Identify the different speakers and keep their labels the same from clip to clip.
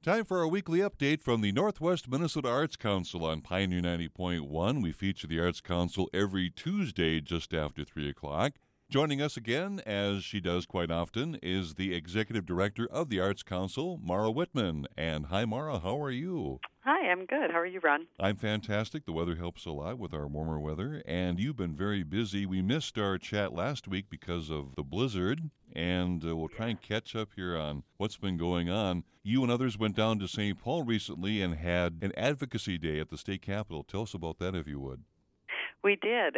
Speaker 1: Time for our weekly update from the Northwest Minnesota Arts Council on Pioneer 90.1. We feature the Arts Council every Tuesday just after 3 o'clock. Joining us again, as she does quite often, is the Executive Director of the Arts Council, Mara Whitman. And hi, Mara, how are you?
Speaker 2: Hi, I'm good. How are you, Ron?
Speaker 1: I'm fantastic. The weather helps a lot with our warmer weather, and you've been very busy. We missed our chat last week because of the blizzard, and we'll try and catch up here on what's been going on. You and others went down to St. Paul recently and had an advocacy day at the state capitol. Tell us about that, if you would.
Speaker 2: We did.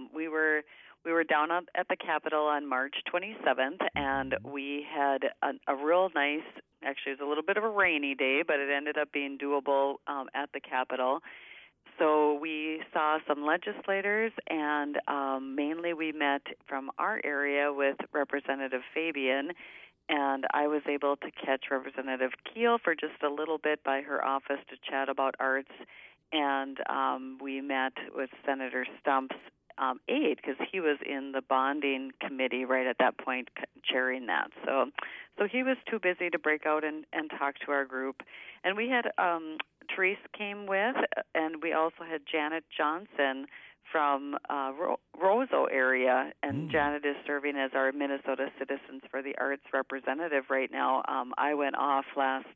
Speaker 2: We were down at the Capitol on March 27th, and we had a real nice, actually it was a little bit of a rainy day, but it ended up being doable at the Capitol. So we saw some legislators, and mainly we met from our area with Representative Fabian, and I was able to catch Representative Keel for just a little bit by her office to chat about arts, and we met with Senator Stump's aide, because he was in the bonding committee right at that point chairing that. So he was too busy to break out and talk to our group. And we had Therese came with, and we also had Janet Johnson from Roseau area, and Janet is serving as our Minnesota Citizens for the Arts representative right now. I went off last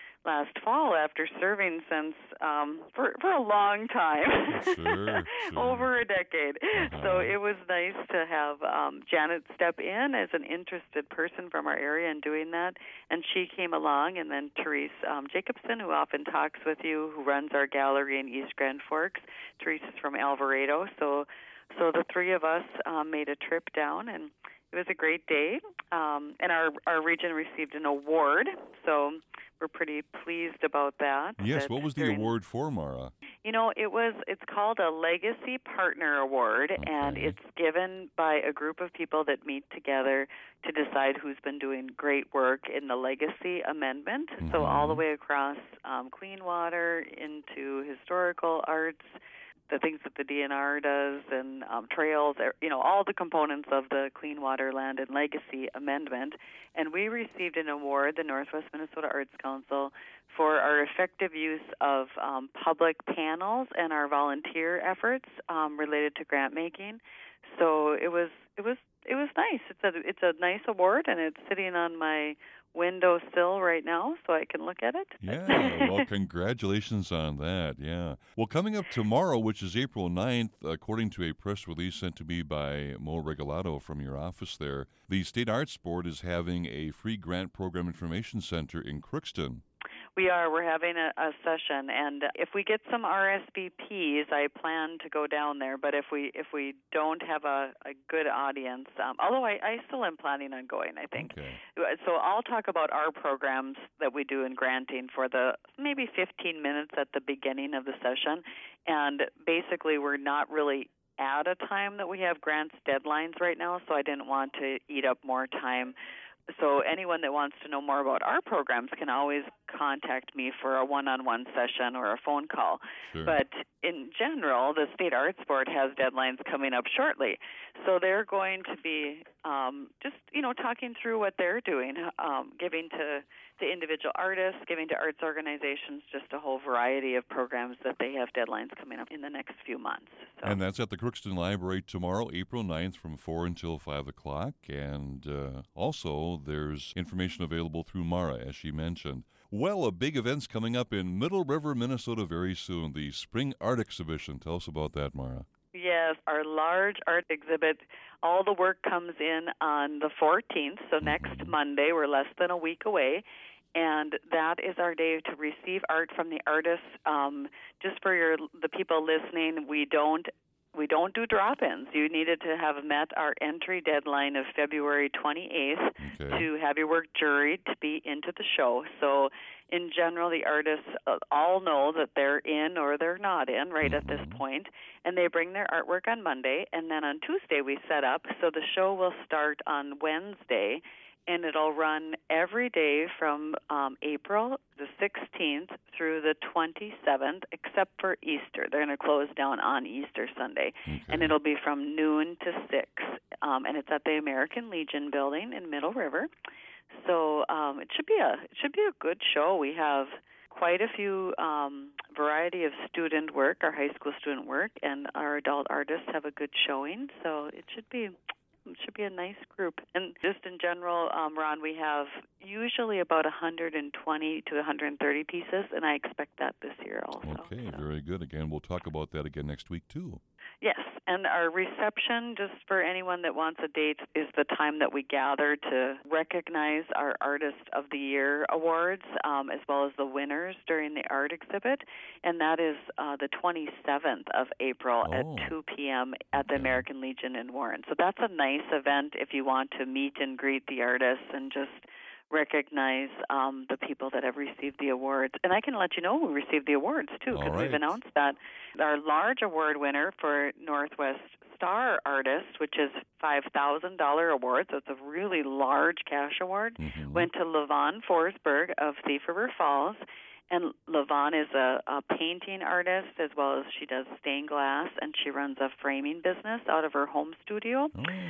Speaker 2: fall after serving since for a long time,
Speaker 1: Sure.
Speaker 2: over a decade. So it was nice to have Janet step in as an interested person from our area and doing that. And she came along, and then Therese Jacobson, who often talks with you, who runs our gallery in East Grand Forks. Therese is from Alvarado. So the three of us made a trip down, and it was a great day. And our region received an award, so we're pretty pleased about that.
Speaker 1: Yes, what was the award for, Mara?
Speaker 2: You know, it's called a Legacy Partner Award, and it's given by a group of people that meet together to decide who's been doing great work in the Legacy Amendment. So all the way across clean water into historical arts, the things that the DNR does, and trails, all the components of the Clean Water, Land, and Legacy Amendment. And we received an award, the Northwest Minnesota Arts Council, for our effective use of public panels and our volunteer efforts related to grant making. So it was nice. It's a nice award, and it's sitting on my windowsill right now, so I can look at it.
Speaker 1: Yeah, well, congratulations on that, yeah. Well, coming up tomorrow, which is April 9th, according to a press release sent to me by Mo Regalado from your office there, the State Arts Board is having a free grant program information center in Crookston.
Speaker 2: We're having a session, and if we get some RSVPs, I plan to go down there. But if we don't have a good audience, although I still am planning on going, I think.
Speaker 1: Okay.
Speaker 2: So I'll talk about our programs that we do in granting for the maybe 15 minutes at the beginning of the session, and basically we're not really at a time that we have grants deadlines right now, so I didn't want to eat up more time. So anyone that wants to know more about our programs can always contact me for a one-on-one session or a phone call.
Speaker 1: Sure.
Speaker 2: But in general, the State Arts Board has deadlines coming up shortly. So they're going to be just, talking through what they're doing, giving to individual artists, giving to arts organizations, just a whole variety of programs that they have deadlines coming up in the next few months. So.
Speaker 1: And that's at the Crookston Library tomorrow, April 9th from 4 until 5 o'clock. And also there's information available through Mara, as she mentioned. Well, a big event's coming up in Middle River, Minnesota very soon, the Spring Art Exhibition. Tell us about that, Mara.
Speaker 2: Yes, our large art exhibit. All the work comes in on the 14th, so next Monday. We're less than a week away. And that is our day to receive art from the artists. Just for the people listening, we don't do drop-ins. You needed to have met our entry deadline of February 28th to have your work juried to be into the show. So in general, the artists all know that they're in or they're not in right at this point, and they bring their artwork on Monday, and then on Tuesday we set up. So the show will start on Wednesday, and it'll run every day from April the 16th through the 27th, except for Easter. They're going to close down on Easter Sunday, and it'll be from noon to 6, and it's at the American Legion building in Middle River. So it should be a good show. We have quite a few variety of student work, our high school student work, and our adult artists have a good showing. So it should be a nice group. And just in general, Ron, we have usually about 120 to 130 pieces, and I expect that this year also.
Speaker 1: Okay, very good. Again, we'll talk about that again next week, too.
Speaker 2: Yes, and our reception, just for anyone that wants a date, is the time that we gather to recognize our Artist of the Year awards, as well as the winners during the art exhibit, and that is the 27th of April at 2 p.m. at the American Legion in Warren. So that's a nice event if you want to meet and greet the artists and just recognize the people that have received the awards. And I can let you know who received the awards, too, because we've announced that. Our large award winner for Northwest Star Artist, which is $5,000 award, so it's a really large cash award, went to LaVon Forsberg of Thief River Falls. And LaVon is a painting artist, as well as she does stained glass, and she runs a framing business out of her home studio.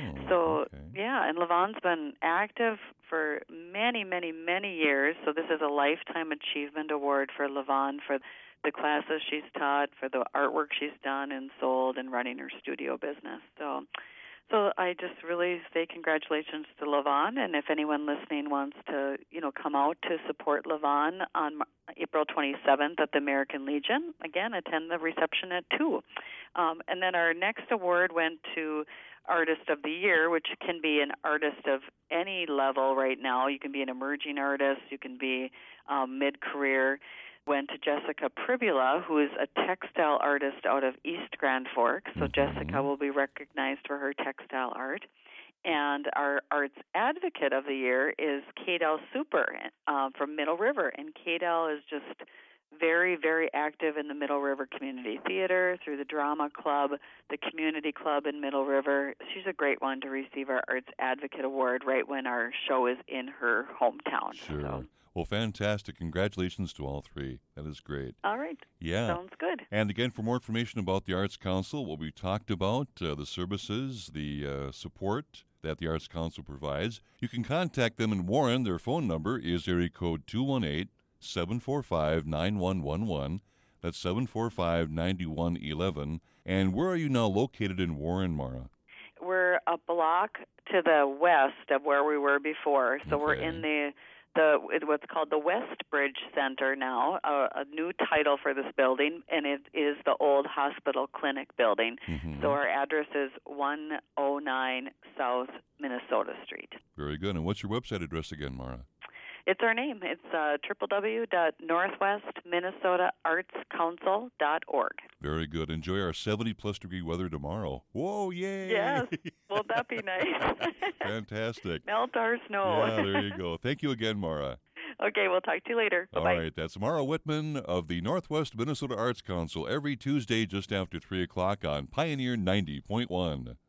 Speaker 2: And LaVon's been active for many, many, many years. So this is a Lifetime Achievement Award for LaVon for the classes she's taught, for the artwork she's done and sold, and running her studio business. So I just really say congratulations to LaVon, and if anyone listening wants to, come out to support LaVon on April 27th at the American Legion, again, attend the reception at 2. And then our next award went to Artist of the Year, which can be an artist of any level right now. You can be an emerging artist, you can be mid-career. Went to Jessica Pribula, who is a textile artist out of East Grand Forks. So Jessica will be recognized for her textile art. And our Arts Advocate of the Year is Kadel Super from Middle River. And Kadel is just very, very active in the Middle River Community Theater, through the Drama Club, the Community Club in Middle River. She's a great one to receive our Arts Advocate Award right when our show is in her hometown.
Speaker 1: Sure.
Speaker 2: So.
Speaker 1: Well, fantastic. Congratulations to all three. That is great.
Speaker 2: All right.
Speaker 1: Yeah.
Speaker 2: Sounds good.
Speaker 1: And again, for more information about the Arts Council, what we talked about, the services, the support that the Arts Council provides, you can contact them in Warren. Their phone number is area code 218-745-9111. That's 745-9111. And where are you now located in Warren, Mara?
Speaker 2: We're a block to the west of where we were before. So we're in what's called the West Bridge Center now, a new title for this building, and it is the old hospital clinic building. So our address is 109 South Minnesota Street.
Speaker 1: Very good. And what's your website address again, Mara?
Speaker 2: It's our name. It's www.northwestminnesotaartscouncil.org.
Speaker 1: Very good. Enjoy our 70-plus degree weather tomorrow. Whoa, yay!
Speaker 2: Yes. Won't that be nice?
Speaker 1: Fantastic.
Speaker 2: Melt our snow.
Speaker 1: Yeah, there you go. Thank you again, Mara.
Speaker 2: Okay, we'll talk to you later. Bye-bye.
Speaker 1: All right, that's Mara Whitman of the Northwest Minnesota Arts Council every Tuesday just after 3 o'clock on Pioneer 90.1.